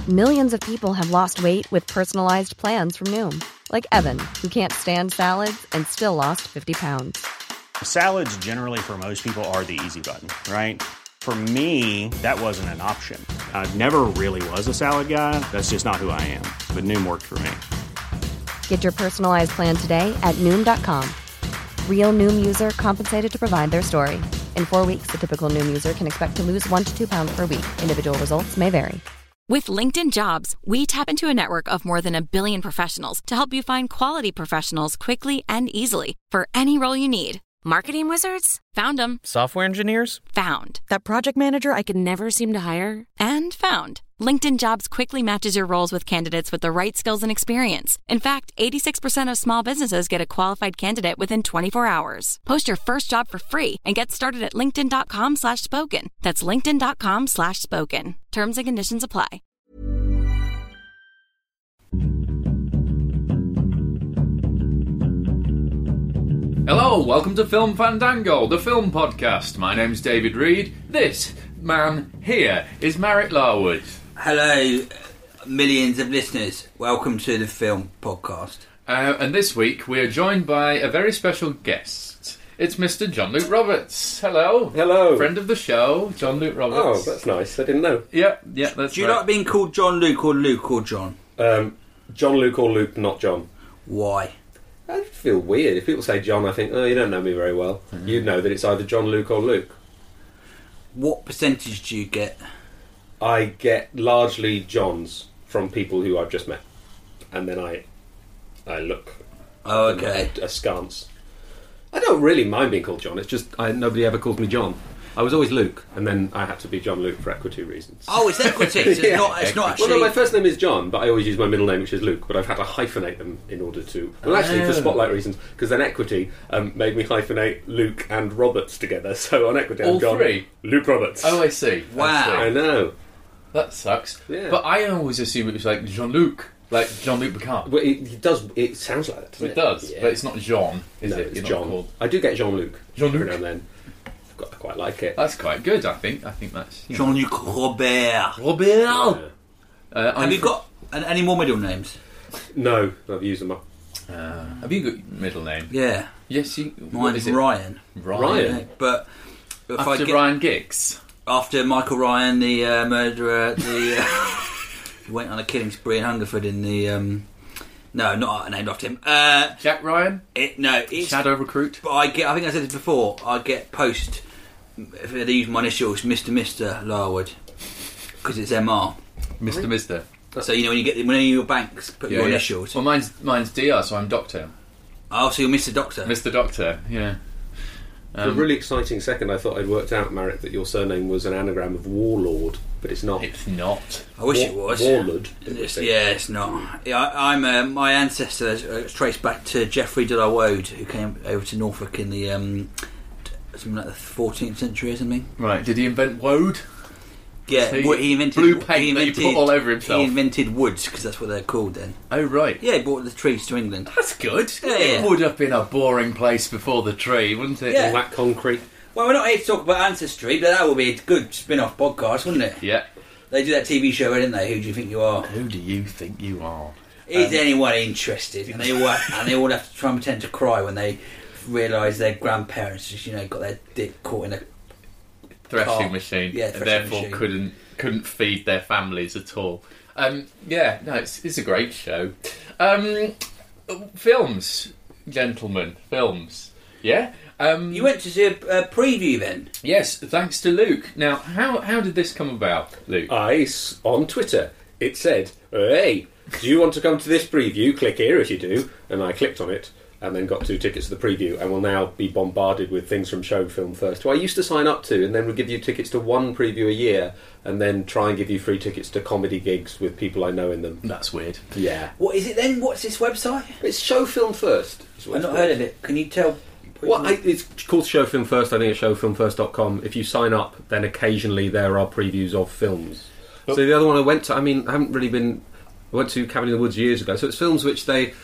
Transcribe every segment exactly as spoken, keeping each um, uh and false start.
Millions of people have lost weight with personalized plans from Noom. Like Evan, who can't stand salads and still lost fifty pounds. Salads generally for most people are the easy button, right? For me, that wasn't an option. I never really was a salad guy. That's just not who I am. But Noom worked for me. Get your personalized plan today at Noom dot com. Real Noom user compensated to provide their story. In four weeks, the typical Noom user can expect to lose one to two pounds per week. Individual results may vary. With LinkedIn Jobs, we tap into a network of more than a billion professionals to help you find quality professionals quickly and easily for any role you need. Marketing wizards? Found them. Software engineers? Found. That project manager I could never seem to hire? And found. LinkedIn Jobs quickly matches your roles with candidates with the right skills and experience. In fact, eighty-six percent of small businesses get a qualified candidate within twenty-four hours. Post your first job for free and get started at linkedin.com slash spoken. That's linkedin.com slash spoken. Terms and conditions apply. Hello, welcome to Film Fandango, the film podcast. My name's David Reed. This man here is Marek Larwood. Hello, millions of listeners. Welcome to the film podcast. Uh, and this week we are joined by a very special guest. It's Mister John Luke Roberts. Hello. Hello. Friend of the show, John Luke Roberts. Oh, that's nice. I didn't know. Yeah, yeah, that's Do you right. like being called John Luke or Luke or John? Um, John Luke or Luke, not John. Why? I feel weird. If people say John, I think, oh, you don't know me very well. Mm-hmm. You'd know that it's either John Luke or Luke. What percentage do you get? I get largely Johns from people who I've just met. And then I I look Oh, okay. askance. I don't really mind being called John. It's just I, nobody ever calls me John. I was always Luke, and then I had to be John Luke for equity reasons. Oh, it's equity. So it's Yeah. not. It's not actually. Well, no, my first name is John, but I always use my middle name, which is Luke. But I've had to hyphenate them in order to. Well, actually, Oh. for spotlight reasons, because then equity um, made me hyphenate Luke and Roberts together. So on equity, All I'm John three? Luke Roberts. Oh, I see. Wow. I see. I know. That sucks. Yeah. But I always assume it was like Jean-Luc, like Jean-Luc Picard. Well, it, it does. It sounds like that. Doesn't It it does, Yeah. but it's not Jean, is no, it? it's You're not John. called- I do get Jean Luc. Jean-Luc. Every now and then. I've got, I quite like it. That's quite good, I think. I think that's... you know. Jean-Luc Robert. Robert! Yeah. Uh, I'm Have you fr- got an- any more middle names? No, I've used them up. Uh, have you got middle name? Yeah. Yes, you... what Mine's is it? Ryan. Ryan. Ryan. Yeah, But if After I get, Ryan Giggs. after Michael Ryan, the uh, murderer, the uh, he went on a killing spree in Hungerford in the. Um, no, not named after him. Uh, Jack Ryan? it, no, it's. Shadow Recruit? But I get. I think I said this before. I get post. If they use my initials, Mister Mister Larwood, because it's M R. Mister Mister. So you know when you get when your banks put your initials. Well, mine's mine's D R, so I'm Doctor. Oh, so you're Mister Doctor. Mister Doctor, yeah. For a Um, really exciting second, I thought I'd worked out, Marek, that your surname was an anagram of Warlord, but it's not. It's not. I wish War- it was. Warlord. It's, yeah, it's not. Yeah, I, I'm uh, my ancestor is traced back to Geoffrey de la Wode, who came over to Norfolk in the um, something like the fourteenth century or something. Right, did he invent Woad? Yeah, He- well, he invented blue he paint that you invented, put all over himself. He invented woods because that's what they're called then. Oh, right. Yeah, he brought the trees to England. That's good. Yeah, It yeah. would have been a boring place before the tree, wouldn't it? Yeah. Black concrete. Well, we're not here to talk about ancestry, but that would be a good spin-off podcast, wouldn't it? Yeah. They do that T V show, didn't they? Who do you think you are? Who do you think you are? Is Um, anyone interested? And they all have, and they all have to try and pretend to cry when they realise their grandparents just, you know, got their dick caught in a Threshing car. machine. Yeah, and threshing therefore machine. couldn't couldn't feed their families at all. Um, yeah, no, it's it's a great show. Um, films, gentlemen, films. Yeah. Um, You went to see a, a preview then? Yes, thanks to Luke. Now, how how did this come about, Luke? I, s- on Twitter, it said, hey, do you want to come to this preview? Click here if you do. And I clicked on it and then got two tickets to the preview and will now be bombarded with things from Show Film First, who I used to sign up to and then would give you tickets to one preview a year and then try and give you free tickets to comedy gigs with people I know in them. That's weird. Yeah. What is it then? What's this website? It's Show Film First. is what I've it's not called. heard of it. Can you tell? Well, I, it's called Show Film First. I think it's show film first dot com. If you sign up, then occasionally there are previews of films. So the other one I went to, I mean, I haven't really been... I went to Cabin in the Woods years ago. So it's films which they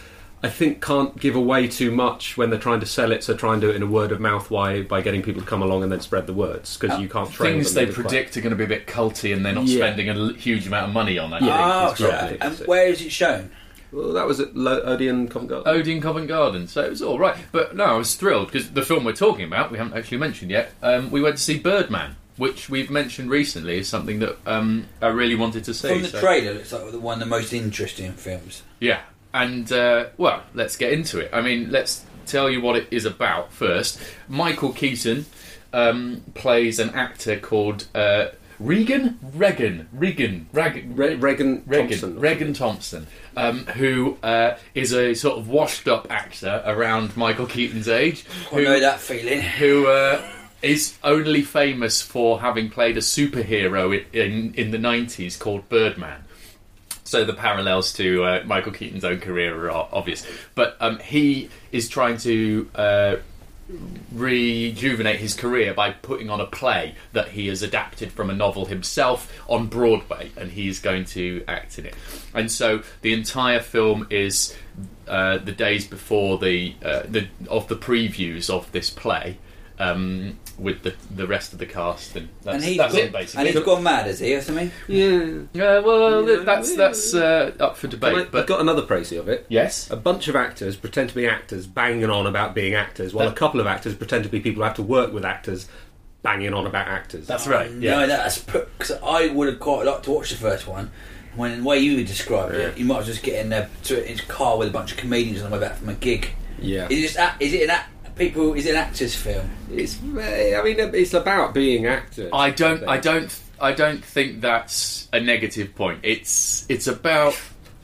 I think can't give away too much when they're trying to sell it, so try and do it in a word of mouth way by getting people to come along and then spread the words, because you can't train Things them they with predict are going to be a bit culty, and they're not Yeah. spending a l- huge amount of money on it. Oh, it's okay. probably- And where is it shown? Well, that was at Lo- Odeon Covent Garden. Odeon Covent Garden, so it was all right. But no, I was thrilled because the film we're talking about, we haven't actually mentioned yet. Um, we went to see Birdman, which we've mentioned recently is something that um, I really wanted to see. From the so- trailer, it looks like one of the most interesting films. Yeah, and uh, well, let's get into it. I mean, let's tell you what it is about first. Michael Keaton um, plays an actor called uh, Regan, Regan, Regan, Regan, Re- Regan Regan Thompson. Regan Thompson, um, who uh, is a sort of washed-up actor around Michael Keaton's age. I know that feeling. Who uh, is only famous for having played a superhero in in, in the nineties called Birdman. So the parallels to uh, Michael Keaton's own career are obvious. But um, he is trying to uh, rejuvenate his career by putting on a play that he has adapted from a novel himself on Broadway, and he's going to act in it. And so the entire film is uh, the days before the, uh, the of the previews of this play. Um, with the the rest of the cast, and that's, And he's, that's got, it basically. and he's gone mad, has he, or something? Yeah. Yeah, well, that's that's uh, up for debate. Can I, but I've got another précis of it. yes, A bunch of actors pretend to be actors, banging on about being actors, while That- a couple of actors pretend to be people who have to work with actors, banging on about actors. that's right. No, Yeah, that's because I would have quite liked to watch the first one. When the way you described it, you might as well just get in a, to his car with a bunch of comedians on the way back from a gig. Yeah. Is it just act- is it an act- people? Is it an actor's film? It's, I mean, it's about being actors. I don't, think. I don't, I don't think that's a negative point. It's it's about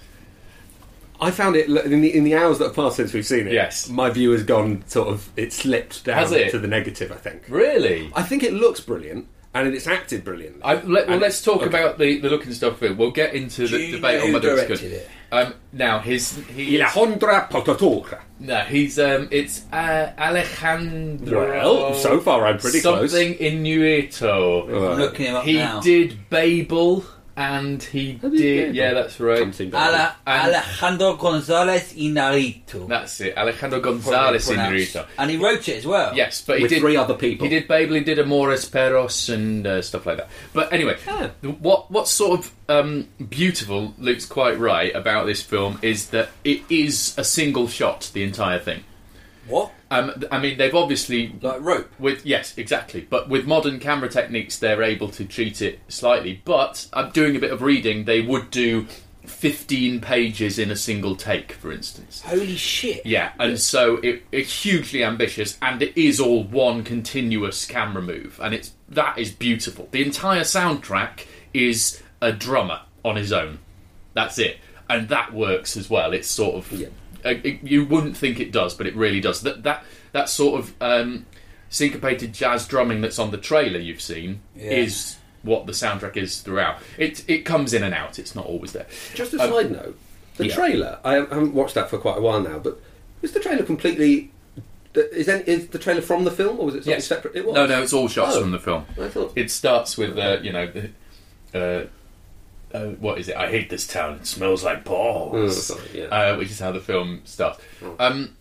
I found it in the in the hours that have passed since we've seen it. Yes. My view has gone sort of. It slipped down Has it? to the negative. I think. really. I think it looks brilliant and it's acted brilliantly. I, let, well, And- let's talk okay. about the, the look and stuff. Of it. We'll get into Do the you debate know on who whether it's directed good. it? Um, now his he Alejandra Pototora. no he's um it's uh, Alejandro. Well, so far I'm pretty close. something Inuito. Uh, I'm looking him up He now. did Babel, and he Have you did. Babel? Yeah, that's right. Something better. Ale- And- Alejandro González Inarritu. That's it, Alejandro González Probably Inarritu. pronounced. And he wrote it as well. Yes, but he with did three other people. He did Babel, he did Amores Perros and uh, stuff like that. But anyway, Ah. what what's sort of um, beautiful, Luke's quite right, about this film is that it is a single shot, the entire thing. What? Um, th- I mean, they've obviously... Like rope? With yes, exactly. But with modern camera techniques, they're able to cheat it slightly. But I'm doing a bit of reading. They would do fifteen pages in a single take, for instance. Holy shit. Yeah, and so it, it's hugely ambitious, and it is all one continuous camera move, and it's that is beautiful. The entire soundtrack is a drummer on his own. That's it, and that works as well. It's sort of Yeah. uh, it, you wouldn't think it does, but it really does. That that that sort of um, syncopated jazz drumming that's on the trailer you've seen Yeah. is what the soundtrack is throughout. It it comes in and out. It's not always there. Just a Um, side note, the yeah. trailer. I haven't watched that for quite a while now, but is the trailer completely? Is, any, is the trailer from the film, or was it something Yes. separate? It was. No, no, it's all shots Oh. from the film. I thought. It starts with, uh, you know, uh, uh, what is it? I hate this town. It smells like balls. Oh, sorry, yeah. uh, which is how the film starts. Um,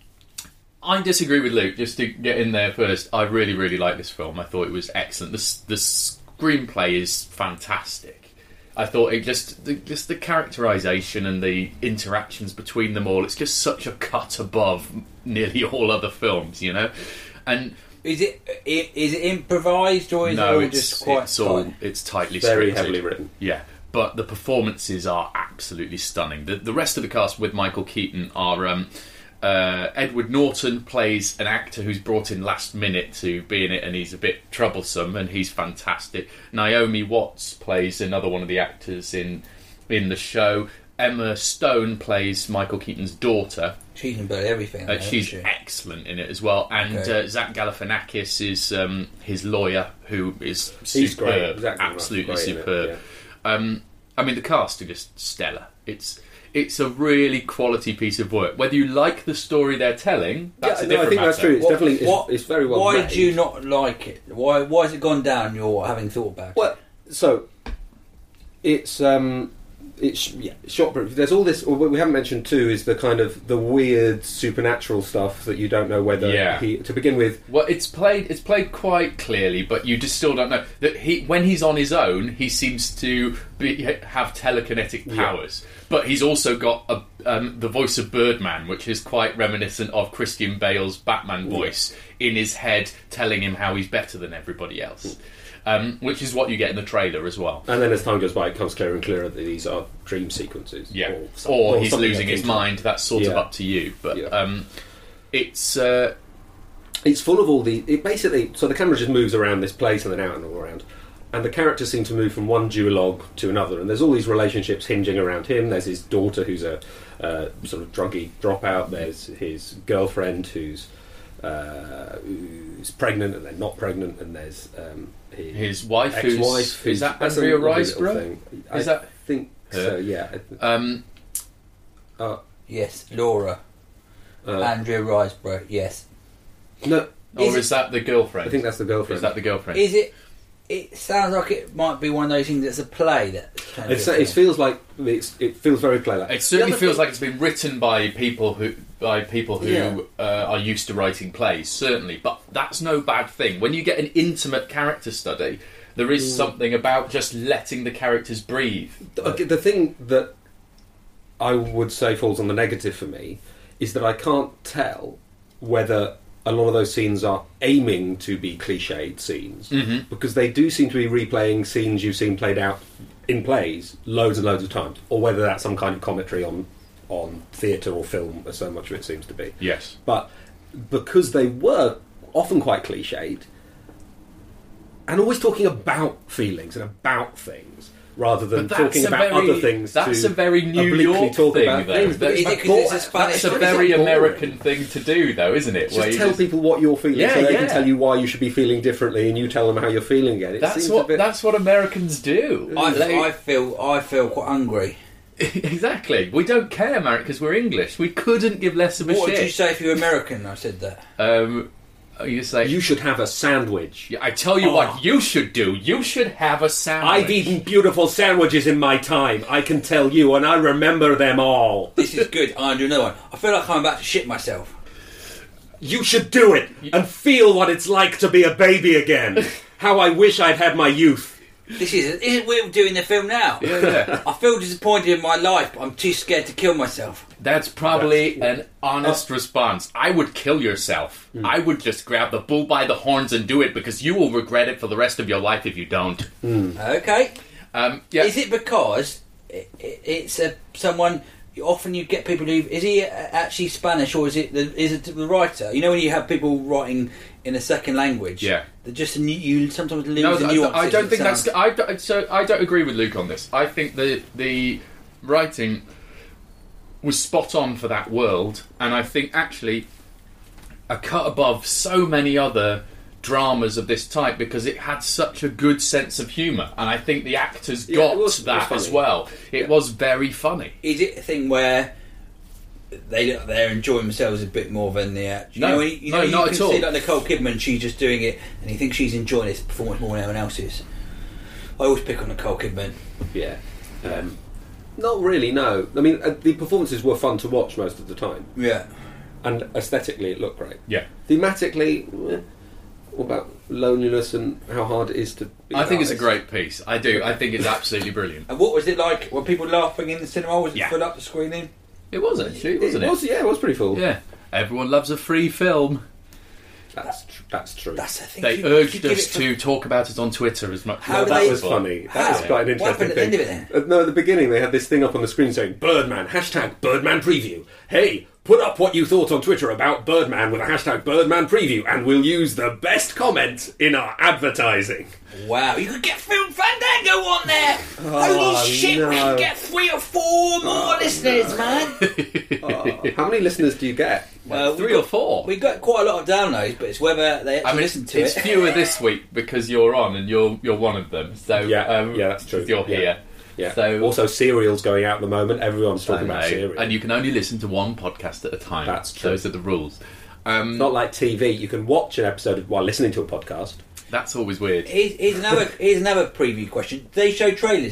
I disagree with Luke. Just to get in there first, I really, really like this film. I thought it was excellent. The, s- the screenplay is fantastic. I thought it just the, just the characterization and the interactions between them all. It's just such a cut above nearly all other films, you know. And Is it i- is it improvised or is it no, all it's just quite it's all tight? it's tightly Very scripted. heavily written. Yeah, but the performances are absolutely stunning. The the rest of the cast with Michael Keaton are um, uh, Edward Norton plays an actor who's brought in last minute to be in it, and he's a bit troublesome, and he's fantastic. Naomi Watts plays another one of the actors in in the show. Emma Stone plays Michael Keaton's daughter. She's in about everything. Uh, though, she's isn't she? excellent in it as well, and Okay. uh, Zach Galifianakis is um, his lawyer, who is He's superb, great. Zach Galifianakis absolutely is great in it, superb. Um, I mean, the cast are just stellar. It's it's a really quality piece of work. Whether you like the story they're telling, that's Yeah, a no, I different think that's matter. true. It's What- definitely it's, what- it's very well Why made. do you not like it? Why why has it gone down? You're having thought about it. Well, so it's um, it's yeah, shot. There's all this. What we haven't mentioned too is the kind of the weird supernatural stuff that you don't know whether Yeah. he. To begin with, Well, it's played. It's played quite clearly, but you just still don't know that he. When he's on his own, he seems to be, have telekinetic powers. But he's also got a, um, the voice of Birdman, which is quite reminiscent of Christian Bale's Batman voice in his head, telling him how he's better than everybody else. Um, which is what you get in the trailer as well. and then as time goes by, it becomes clearer and clearer that these are dream sequences. Yeah, or, some- or, or he's something losing akin his to- mind. That's sort of Yeah. up to you. But Yeah. um, it's uh, It's full of all the. It basically, so the camera just moves around this place and then out and all around, and the characters seem to move from one duologue to another. And there's all these relationships hinging around him. There's his daughter, who's a uh, sort of druggy dropout. There's his girlfriend, who's uh, who's pregnant and then not pregnant. And there's um, his, his wife, ex-wife. who's who's- is that that's a Andrea lovely little Riseborough? thing. Is I that think her? so? Yeah. Um, Uh, Yes, Laura. uh, Andrea Riseborough, yes. no, or Is is, it- that the girlfriend? I think that's the girlfriend. Is that the girlfriend? Is it... It sounds like it might be one of those things that's a play that... turned It's, into a it film. feels like it's, it feels very play-like. It certainly The other feels thing- like it's been written by people who by people who Yeah. uh, are used to writing plays, certainly. But that's no bad thing. When you get an intimate character study, there is something about just letting the characters breathe. Okay, the thing that I would say falls on the negative for me is that I can't tell whether a lot of those scenes are aiming to be cliched scenes, Mhm. because they do seem to be replaying scenes you've seen played out in plays loads and loads of times, or whether that's some kind of commentary on on theatre or film, as so much of it seems to be. Yes. But because they were often quite cliched, and always talking about feelings and about things, rather than But that's talking a about very- other things. that's to a very New obliquely York talk thing, about though. things. But That's- it's Is it like 'cause bo- it's a Spanish- That's a it's very boring. American thing to do, though, isn't it? Just Where you tell people what you're feeling, Yeah, so they yeah. can tell you why you should be feeling differently, and you tell them how you're feeling again. It That's seems what a bit, that's what Americans do. I, They- I feel I feel quite hungry. exactly. We don't care, America, because we're English. We couldn't give less of a What shit. would you say if you're American? I said that. Um, you say you should have a sandwich. Yeah, I tell you Oh. what you should do. You should have a sandwich. I've eaten beautiful sandwiches in my time, I can tell you, and I remember them all. This is good. I'm going to do another one. I feel like I'm about to shit myself. You should do it and feel what it's like to be a baby again. How I wish I'd had my youth. This is isn't we're doing the film now. Yeah, yeah. I feel disappointed in my life, but I'm too scared to kill myself. That's probably That's- an honest response. I would kill yourself. I would just grab the bull by the horns and do it, because you will regret it for the rest of your life if you don't. Okay. Um, yeah. Is it because it, it, it's a someone? Often you get people who is he actually Spanish, or is it the, is it the writer? You know, when you have people writing in a second language, Yeah. that just a, you sometimes lose No, the I- nuances. I don't It think sounds- that's. I don't, so I don't agree with Luke on this. I think the the writing was spot on for that world, and I think actually a cut above so many other dramas of this type, because it had such a good sense of humour, and I think the actors Yeah, got it was- it was that as funny. well. It Yeah. was very funny. Is it a thing where they they're enjoying themselves a bit more than the uh, you No. know, when you, you No, know, you not can at all. see like Nicole Kidman, she's just doing it, and you think she's enjoying this performance more than anyone else is. I always pick on Nicole Kidman. Yeah. Um, not really, no. I mean, uh, the performances were fun to watch most of the time, Yeah. and aesthetically it looked great. Yeah. Thematically, eh, what about loneliness and how hard it is to be I think it's a artist? great piece. I do. I think it's absolutely brilliant. And what was it like? Were people laughing in the cinema? Was it Yeah. full up the screening? It was actually, It wasn't it? was, yeah, it was pretty full. Yeah. Everyone loves a free film. That's tr- that's true. That's the thing. They You- you urged give us it for- to talk about it on Twitter as much How as do that they- was possible. funny. That How? was quite an What happened interesting at the thing. end of it then? Uh, no, at the beginning they had this thing up on the screen saying Birdman, hashtag Birdman preview. Hey, put up what you thought on Twitter about Birdman with a hashtag Birdman preview, and we'll use the best comment in our advertising. Wow, you could get Film Fandango on there! Oh, Holy shit, we no. could get three or four more listeners, man! Oh, how many listeners do you get? Uh, Three we got, or four. We got quite a lot of downloads, but it's whether they actually I mean, listen to it's it. fewer this week because you're on and you're you're one of them. So Yeah, um, yeah, that's true. You're Yeah. here. Yeah. So Also, serial's going out at the moment. Everyone's I talking know. about serial. And you can only listen to one podcast at a time. That's true. Those are the rules. Um, Not like T V. You can watch an episode while listening to a podcast. that's always weird. Here's, here's another here's another preview question. Do they show trailers then?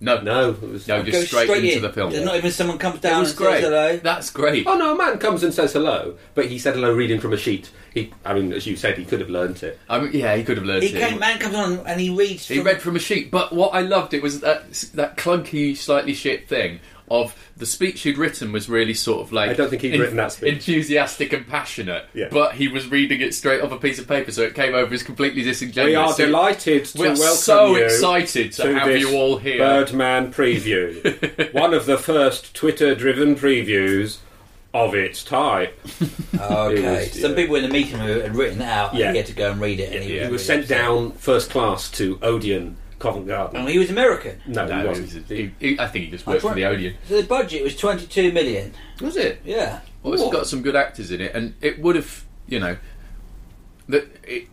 No, No, it was. no, Go just straight, into in. the film. There's not even someone comes It down was and great. says hello. That's great. Oh no, a man comes and says hello, but he said hello reading from a sheet. He, I mean, as you said, he could have learnt it. I mean, yeah, he could have learned He it. came, man comes on and he reads. He from- read from a sheet, but what I loved it was that that clunky, slightly shit thing of the speech he'd written was really sort of like I don't think he'd written that speech. enthusiastic and passionate. Yeah. But he was reading it straight off a piece of paper, so it came over as completely disingenuous. We are So delighted to we are welcome so you excited to, to have this you all here. Birdman preview. One of the first Twitter-driven previews of its type. Okay. It was, Some yeah. people in the meeting room had written it out Yeah. and he had to go and read it. And he, Yeah. He was really sent upset. down first class to Odeon Covent Garden. And he was American. No, No, he he wasn't. was- he- he- I think he just worked for the Odeon. So the budget was twenty-two million. Was it? Yeah. Well, it's got some good actors in it, and it would have, you know, that it.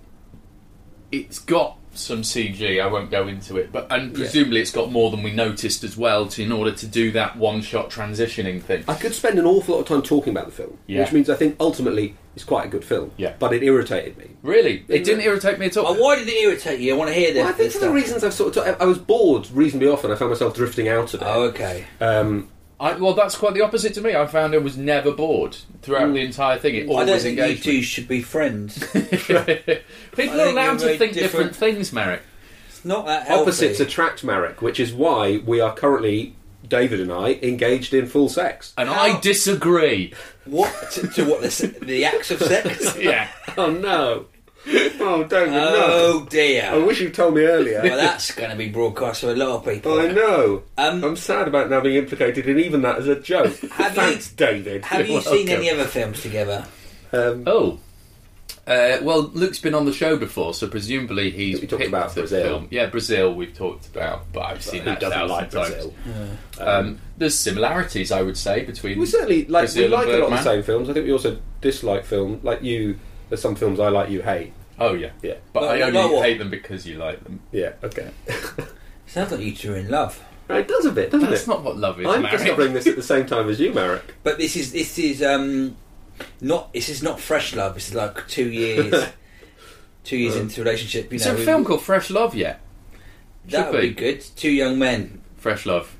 It's got some C G. I won't go into it, but and presumably it's got more than we noticed as well, to, in order to do that one-shot transitioning thing. I could spend an awful lot of time talking about the film, Yeah. which means I think ultimately it's quite a good film. Yeah. But it irritated me. Really, it didn't irritate me at all. Oh, why did it irritate you? I want to hear this. Well, I think this for the stuff. reasons I've sort of... I was bored reasonably often. I found myself drifting out of it. Oh, okay. Um, I, well, that's quite the opposite to me. I found I was never bored throughout the entire thing. It I always don't think you engaged two me. should be friends. People I are think allowed you're to very think different different. things, Merrick. It's not that healthy. opposites attract, Marek, which is why we are currently, David and I, engaged in full sex. And How- I disagree. What to, to what the, se- the acts of sex? Yeah. Oh no! Oh, David, Oh no! dear. I wish you'd told me earlier. Well, that's going to be broadcast to a lot of people. I know. Um, I'm sad about now being implicated in even that as a joke. Have you- Thanks, David. Have you You're seen welcome. any other films together? Um, Oh. Uh, well, Luke's been on the show before, so presumably he's We talked picked about the Brazil. film. Yeah, Brazil we've talked about, but I've seen who that a doesn't thousand like times. Brazil? Um, there's similarities, I would say, between We certainly like Brazil we and like a lot of the Birdman. same films. I think we also dislike film. Like you, there's some films I like, you hate. Oh yeah, Yeah, but Well, I you only know what? hate them because you like them. yeah, okay. Sounds like you two are in love. It does a bit, doesn't That's it? not what love is, I'm Marek. discovering this at the same time as you, Marek. But this is this is um not this is not fresh love. This is like two years, two years into a relationship. You Is know, there a we- film called Fresh Love yet? that Should would be be. good. Two young men. Fresh Love.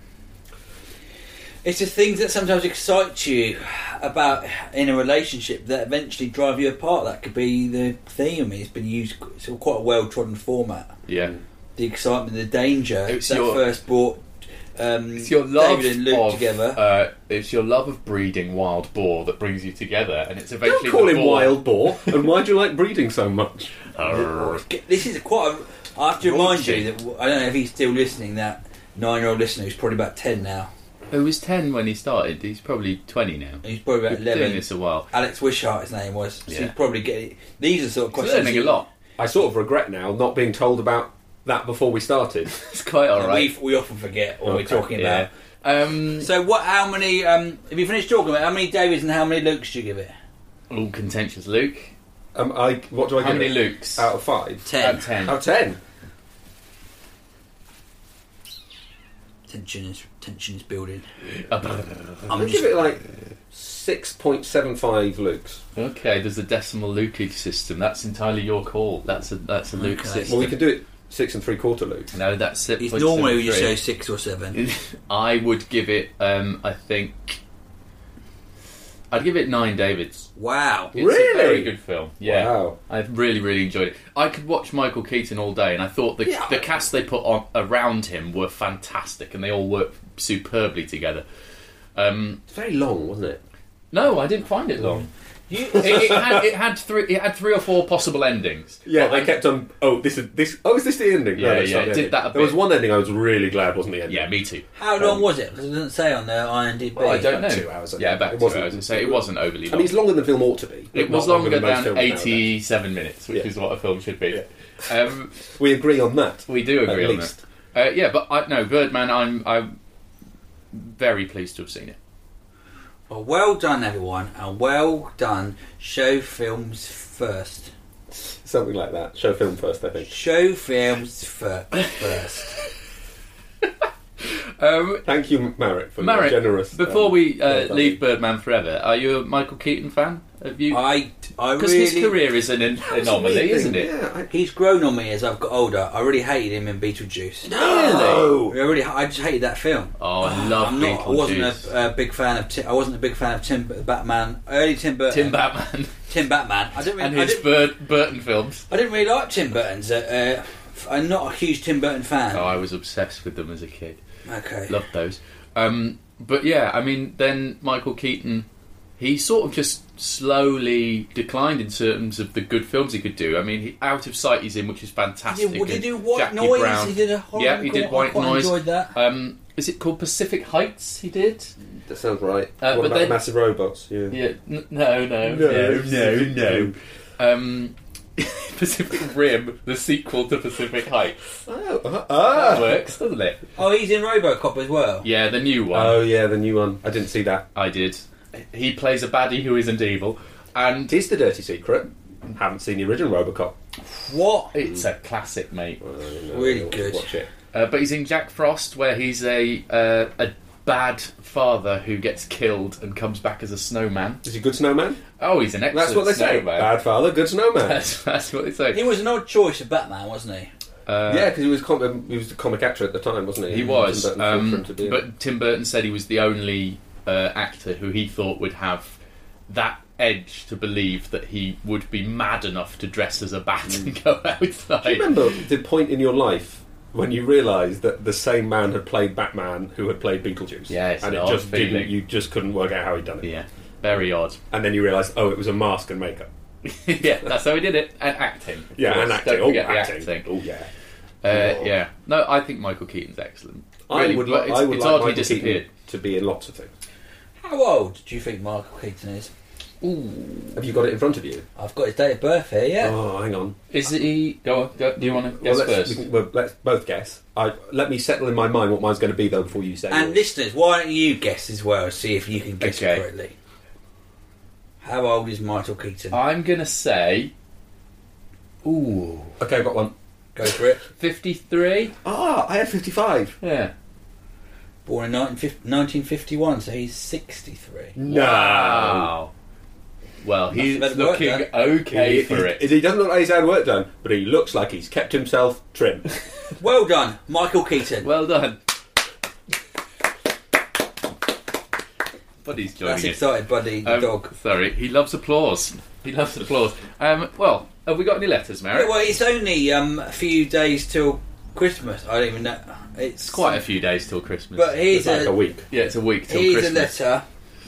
It's the things that sometimes excite you about in a relationship that eventually drive you apart. That could be the theme. I mean, it's been used. It's quite a well trodden format. Yeah. The excitement, the danger It's that your- first brought um, It's your love David and Luke of together. Uh, it's your love of breeding wild boar that brings you together, and it's eventually Don't call the him boar. Wild Boar. And why do you like breeding so much? Arr. This is quite. A, I have to remind Raunchy. you that I don't know if he's still listening. That nine-year-old listener who's probably about ten now. Who was ten when he started? He's probably twenty now. He's probably about We've been doing eleven. this a while. Alex Wishart, his name was. So Yeah. he's probably getting. These are sort of He's questions. learning a lot. I sort of regret now not being told about that before we started. It's quite all that right. We we often forget what Okay, we're talking Yeah. about. Um, So what? How many? Um, have you finished talking about how many Davids and how many Lukes do you give it? all contentious. Luke. Um, I what do I How give many it? Lukes? Out of five? Ten. Out of ten. Out of ten. Tension is tension is building. Uh, I'm I just, give it like six point seven five Lukes. okay, there's a decimal Lukey system. That's entirely your call. That's a that's a Luke Okay. system. Well, we could do it six and three quarter Lukes. No, that's it. it's normally we just say six or seven. I would give it. Um, I think I'd give it nine Davids. Wow. It's Really? a very good film. Yeah, Wow. I really, really enjoyed it. I could watch Michael Keaton all day, and I thought the Yeah. the cast they put on around him were fantastic, and they all worked superbly together. Um, It's very long, wasn't it? no, I didn't find it long. You, it, it had it had three it had three or four possible endings. Yeah, But they I- kept on. Oh, this is this. Oh, is this the ending? Yeah, that's yeah, not the it did ending. that a There was bit. one ending I was really glad wasn't the ending. Yeah, me too. how long was it? Because it doesn't say on the I M D B. Well, I don't know. About two hours, I Yeah, think. about It two wasn't- hours. I say it wasn't overly I long. mean, it's longer than film ought to be. but It was not longer most than films nowadays. eighty-seven minutes, which Yeah. is what a film should be. Yeah. Um, We agree on that. we do agree At on least. that. Uh, yeah, but I, no, Birdman. I'm I'm very pleased to have seen it. Well, well done, everyone, and well done. Show films first. Something like that. Show film first, I think. Show films fir- first. Um, Thank you, Marek, for Marek, your generous. before um, we uh, well, leave Birdman forever, are you a Michael Keaton fan? Have you? I, I Because really. his career is an an- That's a weird anomaly, thing. isn't it? Yeah, I, He's grown on me as I've got older. I really hated him in Beetlejuice. no. I really, I just hated that film. Oh, I love I'm not. I wasn't Beetlejuice. a, a big fan of. Ti- I wasn't a big fan of Tim Batman. Early Tim Burton. Tim Batman Tim Batman. I didn't. Really, and I his didn't, Bur- Burton films. I didn't really like Tim Burton's. Uh, uh, I'm not a huge Tim Burton fan. Oh, I was obsessed with them as a kid. Okay. Loved those. Um, but yeah, I mean, then Michael Keaton, he sort of just slowly declined in terms of the good films he could do. I mean, he, Out of Sight he's in, which is fantastic. Did, did he and do White Jackie Noise? Brown. He did a horror. Yeah, he did I White quite Noise. enjoyed that. Um, is it called Pacific Heights? He did. That sounds right. Uh, what but about then- Massive Robots? Yeah. Yeah. N- no, no, No, no, no, no. Um, Pacific Rim, the sequel to Pacific Heights. Oh, uh, That ah. works, doesn't it? Oh, he's in RoboCop as well. Yeah, the new one. Oh yeah, the new one. I didn't see that. I did. He plays a baddie who isn't evil, and It is the dirty secret. Haven't seen the original RoboCop. What? it's a classic, mate. Well, you know, Really I'll good. Watch it. Uh, but he's in Jack Frost, where he's a uh, a bad father who gets killed and comes back as a snowman. Is he a good snowman? Oh, he's an excellent That's what they say. snowman. Bad father, good snowman. That's, that's what they say. He was an odd choice of Batman, wasn't he? Uh, yeah, because he was com- he was the comic actor at the time, wasn't he? He was, Tim Burton fought for um, him to be. but Tim Burton said he was the only uh, actor who he thought would have that edge to believe that he would be mad enough to dress as a bat and go outside. Do you remember the point in your life when you realised that the same man had played Batman who had played Beetlejuice? Yeah, it's and an it odd just didn't. feeling. You just couldn't work out how he'd done it. Yeah, very odd. And then you realised, oh, it was a mask and makeup. Yeah, that's how he did it. And acting. of Yeah, course. and acting. Don't Oh, forget the acting. acting. Oh, yeah. Uh, yeah. No, I think Michael Keaton's excellent. I Really, would, but li- it's, I would it's like odd he Michael disappeared. Keaton to be in lots of things. How old do you think Michael Keaton is? Have you got it in front of you? I've got his date of birth here. Yeah. Oh, hang on. Is he? Go on. Go, do you want to guess well, let's, first? we can- well, let's both guess. I, let me settle in my mind what mine's going to be, though, before you say And yours. listeners, why don't you guess as well? See if you can guess Okay. it correctly. How old is Michael Keaton? I'm gonna say. Ooh, Okay, I've got one. Go for it. fifty-three. Ah, I had fifty-five. Yeah. Born in nineteen fifty-one, so he's sixty-three. No. Wow. Well, he's Must have had work looking done. okay he, for he, it. he doesn't look like he's had work done, but he looks like he's kept himself trim. Well done, Michael Keaton. Well done. Buddy's joining That's us. excited, buddy. The Um, dog. Sorry, he loves applause. He loves applause. Um, well, have we got any letters, Mary? Yeah, well, it's only um, a few days till Christmas. I don't even know. It's Quite a few days till Christmas. But here's It's like a, a week. yeah, it's a week till here's Christmas. a letter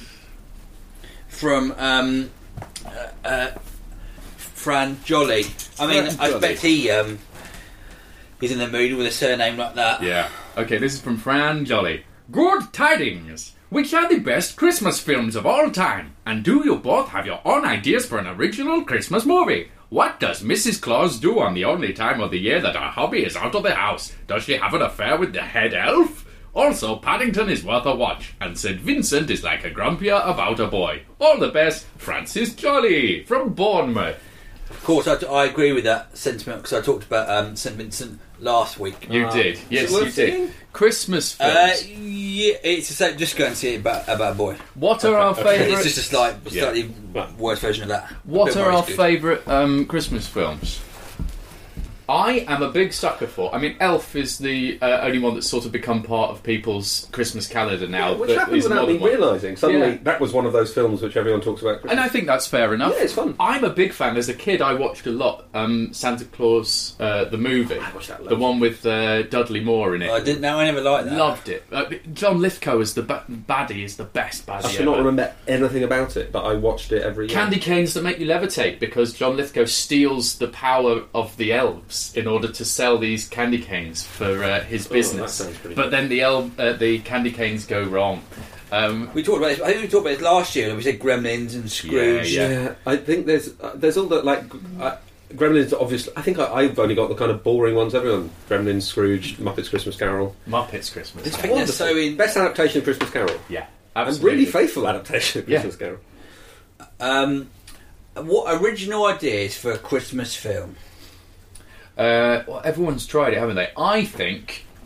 from um, uh, uh, Fran Jolly. I mean, Fran I Jolly. expect he um, he's in the mood with a surname like that. Yeah. Okay, this is from Fran Jolly. Good tidings! Which are the best Christmas films of all time? And do you both have your own ideas for an original Christmas movie? What does Missus Claus do on the only time of the year that her hubby is out of the house? Does she have an affair with the head elf? Also, Paddington is worth a watch, and Saint Vincent is like a grumpier about a boy. All the best, Francis Jolly from Bournemouth. Of course, I, I agree with that sentiment because I talked about um, Saint Vincent last week. You did, yes, Is it you worth did. seeing? Christmas Uh, films. yeah, it's the same. Just go and see it about, about a boy. What are our It's favourite? just a slight, slightly Yeah. worse version of that. What Bill are our Murray's good. favourite um, Christmas films? I am a big sucker for. I mean, Elf is the uh, only one that's sort of become part of people's Christmas calendar now. Which that happened is a without me modern one. realising. Suddenly, Yeah. that was one of those films which everyone talks about. And I think that's fair enough. Yeah, it's fun. I'm a big fan. As a kid, I watched a lot um, Santa Claus, uh, the movie. I watched that The loads. one with uh, Dudley Moore in it. I didn't know. I never liked that. Loved it. Uh, John Lithgow as the ba- baddie is the best baddie I cannot ever. remember anything about it, but I watched it every year. Candy canes that make you levitate because John Lithgow steals the power of the elves in order to sell these candy canes for uh, his that business. sounds pretty But good. then the el- uh, the candy canes go wrong. Um, We talked about this. I think we talked about this last year. We said Gremlins and Scrooge. Yeah, Yeah, I think there's uh, there's all that like uh, Gremlins. Obviously, I think I, I've only got the kind of boring ones. Everyone, Gremlins, Scrooge, Muppets Christmas Carol. Muppets Christmas. I think Carol. they're so in. Best adaptation of Christmas Carol, Yeah, and absolutely. really faithful adaptation of Yeah. Christmas Carol. Um, what original ideas for a Christmas film? Uh, well, everyone's tried it, haven't they? I think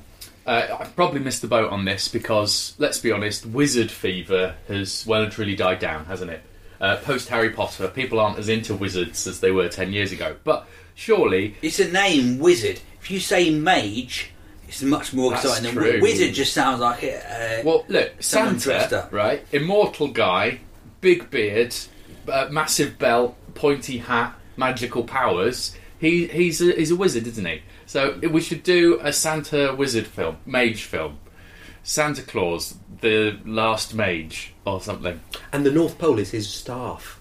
Uh, I've probably missed the boat on this because, let's be honest, wizard fever has well and truly died down, hasn't it? Uh, Post Harry Potter, people aren't as into wizards as they were ten years ago. But surely... It's a name, wizard. If you say mage, it's much more That's exciting true. than wizard. Just sounds like it. Uh, Well, look, someone dressed Santa, up. right? Immortal guy, big beard, uh, massive belt, pointy hat, magical powers. He he's a, he's a wizard, isn't he? So we should do a Santa wizard film, mage film. Santa Claus, the last mage, or something. And the North Pole is his staff.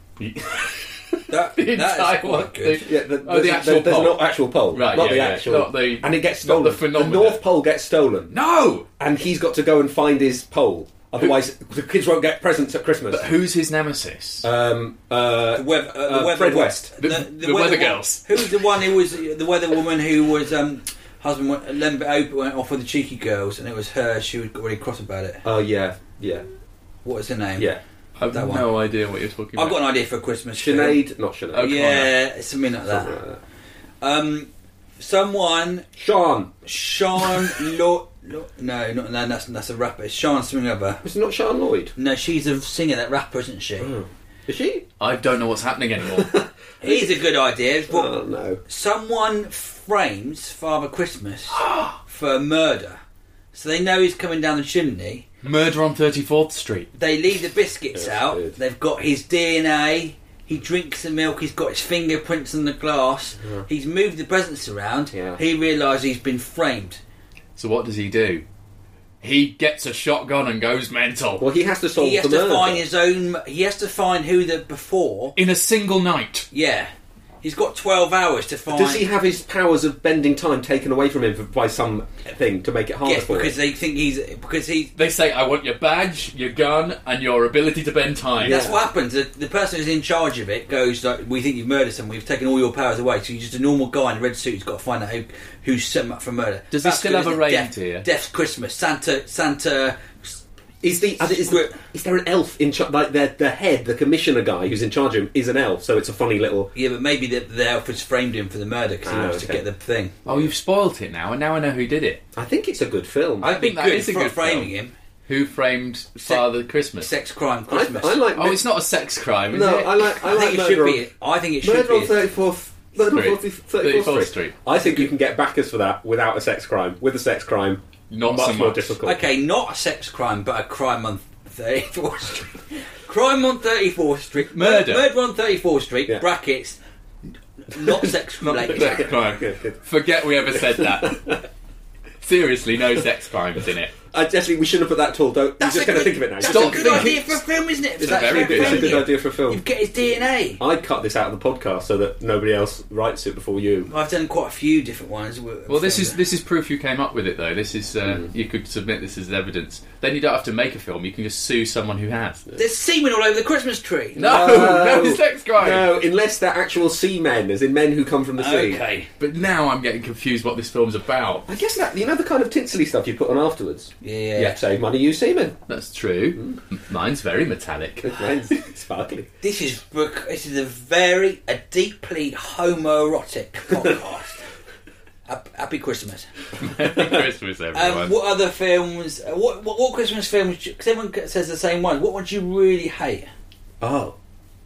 That, The that entire is quite one. good. Yeah, the, Oh, the there's, actual there's pole. an actual pole, Right, not yeah, the yeah. actual, Not the- and it gets not the stolen. phenomena. North Pole gets stolen, No! and he's got to go and find his pole. Otherwise, the kids won't get presents at Christmas. But who's his nemesis? Um, uh, The weather, uh, the uh, weather Fred wo- West. The- the weather girls. Who was the one who was the weather woman who was um, husband went, Lembit Open went off with the cheeky girls, and it was her. She was really cross about it. Oh yeah, yeah, What was her name? yeah. I've that one. no idea what you're talking I've about. got an idea for a Christmas film. Sinead, not Sinead. Okay. Yeah, something like that. Something like that. Um, someone Sean. Sean Lo, Lo no, not no, that's that's a rapper. It's Sean something other. Is it not Sean Lloyd? No, she's a singer, that rapper, isn't she? Oh. Is she? I don't know what's happening anymore. Here's a good idea. But Oh no. someone frames Father Christmas for murder, so they know he's coming down the chimney. Murder on thirty-fourth Street. They leave the biscuits Yes, out. good. They've got his D N A. He drinks the milk. He's got his fingerprints on the glass. He's moved the presents around. Yeah. He realises he's been framed. So what does he do? He gets a shotgun and goes mental. Well, he has to solve He has the to murder. find his own. He has to find who the before. In a single night. Yeah, he's got twelve hours to find. Does he have his powers of bending time taken away from him for, by some thing to make it harder Yes, for because him? they think he's because he. They say, I want your badge, your gun, and your ability to bend time. That's what happens. The, the person who's in charge of it goes like, "We think you've murdered someone. We've taken all your powers away." So you're just a normal guy in a red suit who's got to find out who who's set him up for murder. Does he That's still good, have a isn't it? reindeer? Death, Death's Christmas. Santa. Santa. Is the is, the, is there an elf in charge? Like the the head, the commissioner guy who's in charge of him is an elf, so it's a funny little. Yeah, but maybe the, the elf has framed him for the murder because he Ah, wants to okay. get the thing. Oh, you've spoilt it now, and now I know who did it. I think it's a good film. I think that good is a for good framing film. him. Who framed Father Christmas? Sex crime I, Christmas. I like. Oh, it's not a sex crime, is no, it? I like. I, I like think it Murder should on- be. I think it should Murder on be. thirty-fourth. Murder on Street. thirty-fourth thirty-fourth Street. Street. I think you can get backers for that without a sex crime. With a sex crime, Not much so more much. difficult. Okay, not a sex crime, but a crime on thirty-fourth Street. Crime on thirty-fourth Street. Murder. Murder on thirty-fourth Street. Yeah. Brackets. Not sex Not related. sex crime. Good, good. Forget we ever said that. Seriously, no sex crimes in it. I Jesse, we shouldn't have put that tall. Don't. That's You're a just going to good- think of it now. That's Stop a good thinking- idea for a film, isn't it? It's a very good- It's a film. good idea for a film. You get his D N A. I'd cut this out of the podcast so that nobody else writes it before you. I've done quite a few different ones. Well, this is this is proof you came up with it, though. This is uh, you could submit this as evidence. Then you don't have to make a film. You can just sue someone who has. There's semen all over the Christmas tree. No, no, sex crime. No, unless they're actual seamen, as in men who come from the sea. Okay. But now I'm getting confused what this film's about. I guess that you know the kind of tinsely stuff you put on afterwards. Yeah. Yeah, save money, use semen. That's true. Mine's very metallic. Mine's sparkly. This is this is a very a deeply homoerotic podcast. Hap- Happy Christmas. Merry Christmas, everyone. Um, what other films? Uh, what, what what Christmas films? Because everyone says the same one. What would you really hate? Oh,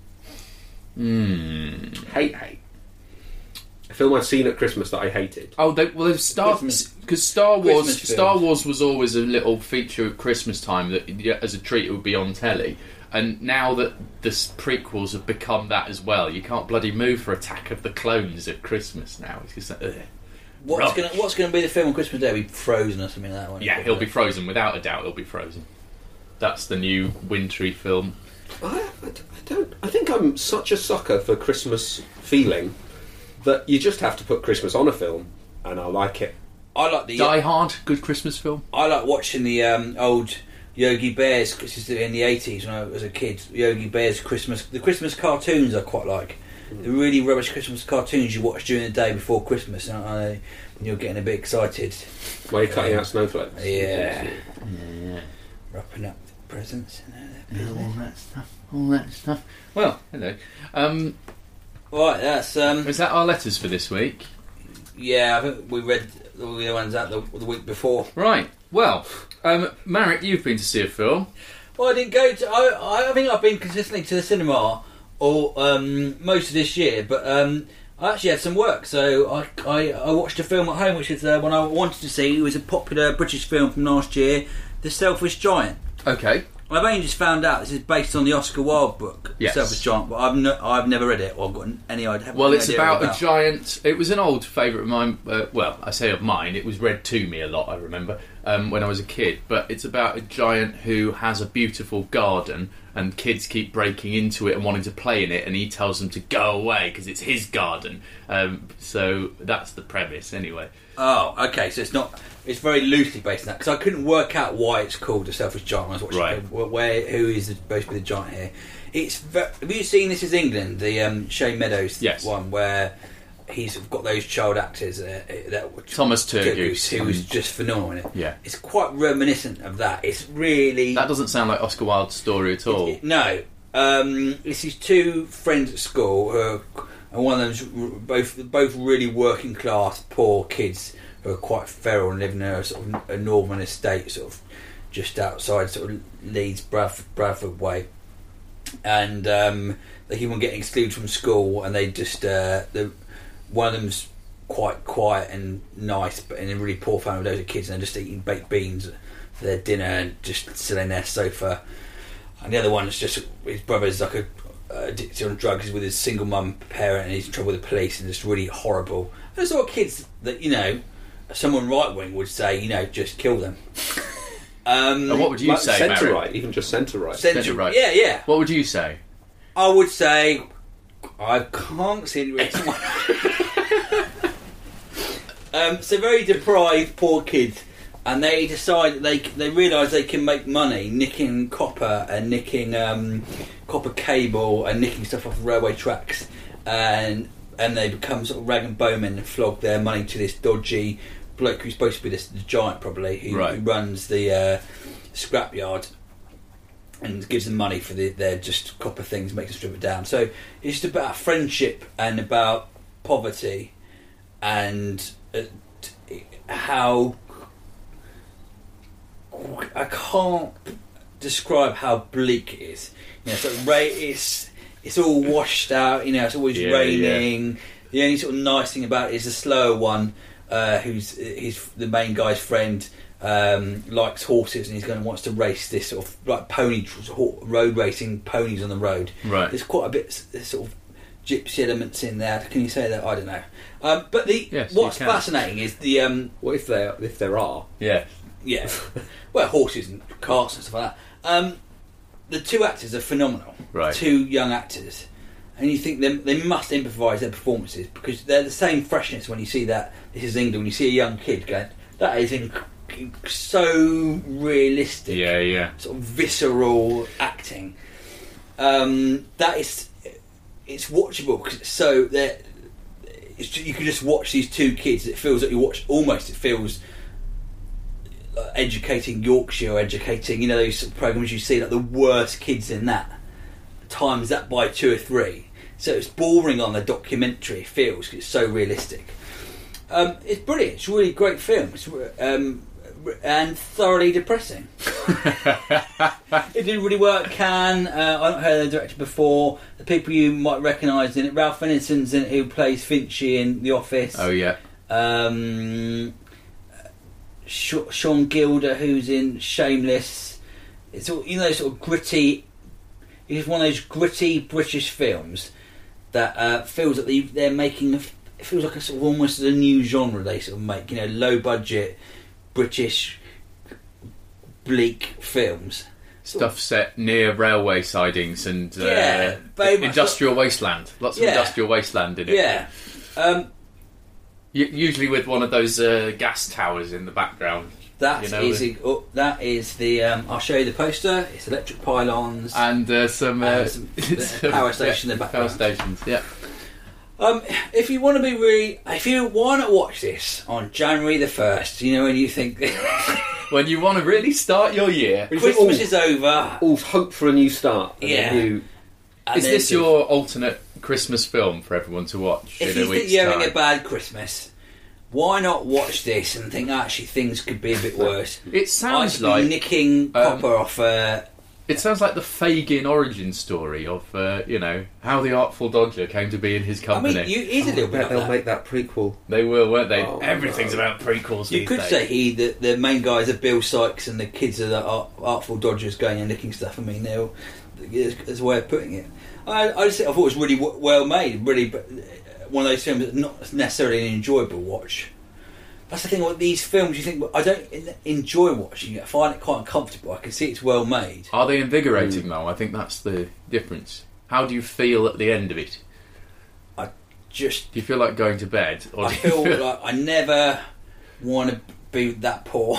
Hmm. hate, hate. A film I've seen at Christmas that I hated. Oh, they, well, they've Star Christmas- because Star Wars. Christmas Star films. Wars was always a little feature at Christmas time that, yeah, as a treat, it would be on telly. And now that the s- prequels have become that as well, you can't bloody move for Attack of the Clones at Christmas now. It's just like, ugh. What's Rubbish. going to What's going to be the film on Christmas Day? Be Frozen or something like that one. Yeah, he'll be Frozen without a doubt. He'll be Frozen. That's the new wintry film. I, I d- I don't. I think I'm such a sucker for Christmas feeling that you just have to put Christmas on a film, and I like it. I like the. Die Hard, good Christmas film. I like watching the um, old Yogi Bear's. This is in the eighties when I was a kid. Yogi Bear's Christmas. The Christmas cartoons I quite like. The really rubbish Christmas cartoons you watch during the day before Christmas, and I, you're getting a bit excited. While you're cutting out snowflakes. Yeah, Yeah, wrapping up the presents and all that all business. that stuff. All that stuff. Well, hello. Um, Right, that's um. is that our letters for this week? Yeah, I think we read all the other ones out the, the week before. Right. Well, um, Marek, you've been to see a film. Well, I didn't go to. I, I think I've been consistently to the cinema all um, most of this year, but um, I actually had some work, so I, I, I watched a film at home, which is uh, one I wanted to see. It was a popular British film from last year, The Selfish Giant. Okay. I've only just found out this is based on the Oscar Wilde book, Yes. The Selfish Giant, but I've no, I've never read it or got any idea. Well, any it's idea about, about a giant. It was an old favourite of mine. Uh, well, I say of mine. It was read to me a lot. I remember um, when I was a kid. But it's about a giant who has a beautiful garden, and kids keep breaking into it and wanting to play in it, and he tells them to go away because it's his garden. Um, so that's the premise, anyway. Oh, okay. So it's not. It's very loosely based on that because I couldn't work out why it's called The Selfish Giant when I was watching Right. it. Where, where who is supposed to be the giant here? It's. Ve- have you seen This Is England? The um, Shane Meadows Yes. one where he's got those child actors. Uh, that Thomas Turgoose. who was um, just phenomenal in it. Yeah. It's quite reminiscent of that. It's really. That doesn't sound like Oscar Wilde's story at all. It- no, um, it's these two friends at school, who are, and one of them's r- both both really working class, poor kids who are quite feral and live in a sort of a northern estate, sort of just outside sort of Leeds, Bradford, Bradford way, and um, they keep on getting excluded from school, and they just uh, the one of them's quite quiet and nice, but in a really poor family with loads of kids, and they're just eating baked beans for their dinner and just sitting on their sofa. And the other one is just his brother's like a uh, addicted on drugs. He's with his single mum parent, and he's in trouble with the police, and it's really horrible. And there's sort of kids that you know, someone right wing would say, you know, just kill them. Um, And what would you Like say, centre Marek? right, even just centre right. centre- Centre right. Yeah, yeah. What would you say? I would say I can't see any reason why. um, so very deprived, poor kids, and they decide that they they realise they can make money nicking copper and nicking um, copper cable and nicking stuff off railway tracks, and and they become sort of rag and bowmen and flog their money to this dodgy bloke who's supposed to be this the giant probably who, Right. who runs the uh, scrapyard. And gives them money for the, their just copper things, makes them strip it down. So it's just about friendship and about poverty and uh, t- how I can't describe how bleak it is. You know, so ra- it's it's all washed out. You know, it's always Yeah, raining. The only sort of nice thing about it is the slower one, uh, who's he's the main guy's friend. Um, likes horses and he's going to wants to race this sort of like pony road racing ponies on the road. Right. There's quite a bit there's sort of gypsy elements in there. Can you say that? I don't know. Um, but the Yes, you what's can. fascinating is the um, What if there if there are? Yeah. yeah, well horses and cars and stuff like that. Um, the two actors are phenomenal. Right. Two young actors. And you think they, they must improvise their performances because they're the same freshness when you see that This Is England. When you see a young kid going, that is inc- so realistic, Yeah, yeah. sort of visceral acting. Um, that is, it's watchable because it's so that it's ju- you can just watch these two kids. It feels like you watch almost. It feels like educating Yorkshire, or educating you know those sort of programs you see like the worst kids in that times that by two or three. So it's boring on the documentary. It feels 'cause it's so realistic. Um, it's brilliant. It's a really great film. It's, um, and thoroughly depressing. It didn't really work. Can uh, I haven't heard of the director before. The people you might recognise in it: Ralph Ineson's in it, who plays Finchy in The Office. Oh, yeah. Um, Sh- Sean Gilder, who's in Shameless. It's all you know, sort of gritty. It's one of those gritty British films that uh, feels that they, they're making. A, it feels like a sort of almost a new genre they sort of make. You know, low budget British bleak films. Stuff set near railway sidings and uh, Yeah, very much industrial wasteland. Lots of Yeah. industrial wasteland in it. Yeah. Um, U- usually with one of those uh, gas towers in the background. that You know, is the- oh, that is the. Um, I'll show you the poster. It's electric pylons. And uh, some, uh, Uh, some- some- power station in the yeah, Power background. stations, yeah. Um, if you want to be really, if you want to watch this on January the first, you know when you think When you want to really start your year. Christmas is over, All hope for a new start. and Yeah. a new- and Is then this sort of- your alternate Christmas film for everyone to watch If in a you think week's you're time? having a bad Christmas, why not watch this and think actually things could be a bit worse? It sounds I could be like nicking um, Popper off. Uh, It sounds like the Fagin origin story of, uh, you know, how the Artful Dodger came to be in his I company. mean, you, he's a little bit. Bet Like they'll that. make that prequel. They will, won't they? Oh, Everything's no. about prequels You these could days. say he, the, the main guys are Bill Sykes and the kids are the Art, Artful Dodgers going and nicking stuff. I mean, they're there's a way of putting it. I, I just I thought it was really w- well made, really, but one of those films that's not necessarily an enjoyable watch. That's the thing with these films. You think I don't enjoy watching it. I find it quite uncomfortable. I can see it's well made. Are they invigorating mm. though? I think that's the difference. How do you feel at the end of it? I just do you feel like going to bed? Or I do feel, you feel like I never want to be that poor.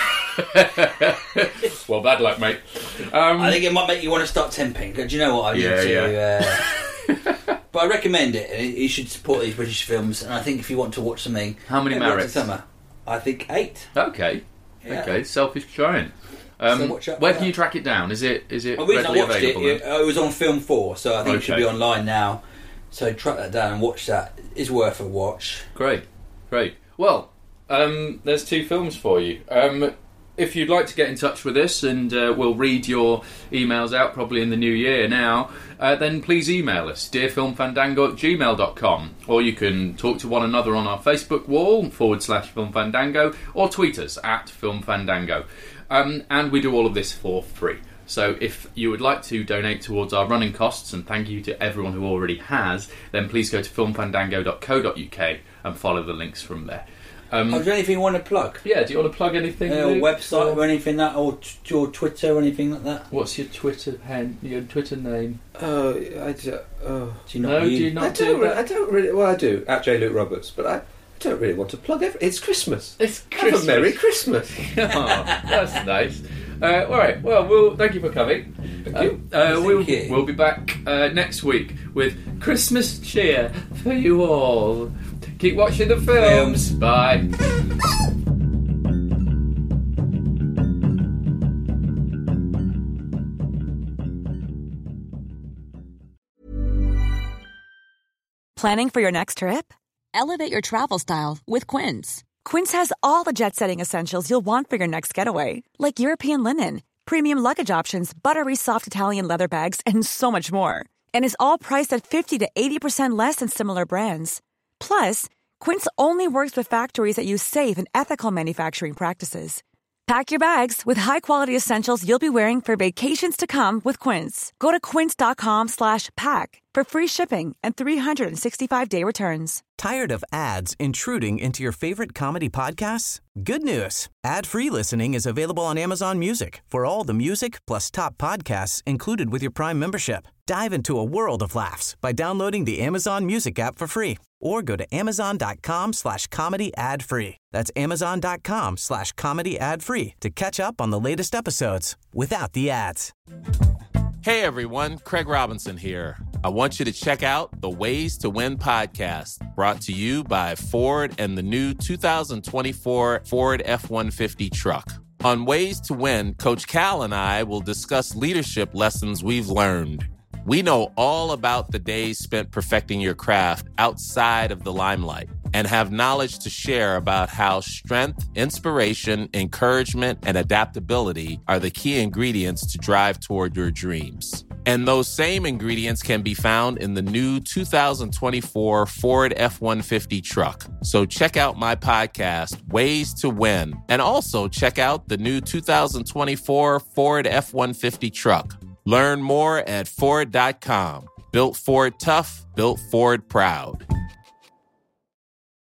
Well, bad luck, mate. Um, I think it might make you want to start temping. Do you know what I need yeah, to? Yeah. Uh, but I recommend it. And you should support these British films. And I think if you want to watch something, how many maybe merits? Summer, I think eight. Okay. Yeah. Okay. Selfish giant. Um, So watch out where for can that. you track it down? Is it is it The reason I readily watched it, available? it, it was on Film Four, so I think it should Okay. be online now. So track that down and watch that. It's worth a watch. Great, great. Well, um, there's two films for you. Um, if you'd like to get in touch with us, and uh, we'll read your emails out probably in the new year now, uh, then please email us, dearfilmfandango at gmail dot com, or you can talk to one another on our Facebook wall, forward slash filmfandango, or tweet us at filmfandango. Um, and we do all of this for free. So if you would like to donate towards our running costs, and thank you to everyone who already has, then please go to filmfandango dot co dot uk and follow the links from there. Um, Oh, is there anything you want to plug? yeah, do you want to plug anything? Uh, Luke? website or anything that, or t- your Twitter or anything like that? What's your Twitter pen? Your Twitter name? Oh, I do, oh. Do you not No, do use- you not I do don't. Re- that? I don't really. Well, I do at J Luke Roberts, but I, I don't really want to plug. Every, it's Christmas. It's Have Christmas. a Merry Christmas. Oh, that's nice. Uh, all right. Well, we'll thank you for coming. Thank Uh, you. uh, Thank we'll, you. we'll be back uh, next week with Christmas cheer for you all. Keep watching the films. Films. Bye. Planning for your next trip? Elevate your travel style with Quince. Quince has all the jet-setting essentials you'll want for your next getaway, like European linen, premium luggage options, buttery soft Italian leather bags, and so much more. And is all priced at fifty to eighty percent less than similar brands. Plus, Quince only works with factories that use safe and ethical manufacturing practices. Pack your bags with high-quality essentials you'll be wearing for vacations to come with Quince. Go to quince.com slash pack for free shipping and three sixty-five day returns. Tired of ads intruding into your favorite comedy podcasts? Good news. Ad-free listening is available on Amazon Music for all the music plus top podcasts included with your Prime membership. Dive into a world of laughs by downloading the Amazon Music app for free or go to amazon.com slash comedy ad free. That's amazon.com slash comedy ad free to catch up on the latest episodes without the ads. Hey everyone, Craig Robinson here. I want you to check out the Ways to Win podcast, brought to you by Ford and the new two thousand twenty-four Ford F one fifty truck. On Ways to Win, Coach Cal and I will discuss leadership lessons we've learned. We know all about the days spent perfecting your craft outside of the limelight and have knowledge to share about how strength, inspiration, encouragement, and adaptability are the key ingredients to drive toward your dreams. And those same ingredients can be found in the new two thousand twenty-four Ford F one fifty truck. So check out my podcast, Ways to Win, and also check out the new two thousand twenty-four Ford F one fifty truck. Learn more at Ford dot com. Built Ford tough, built Ford proud.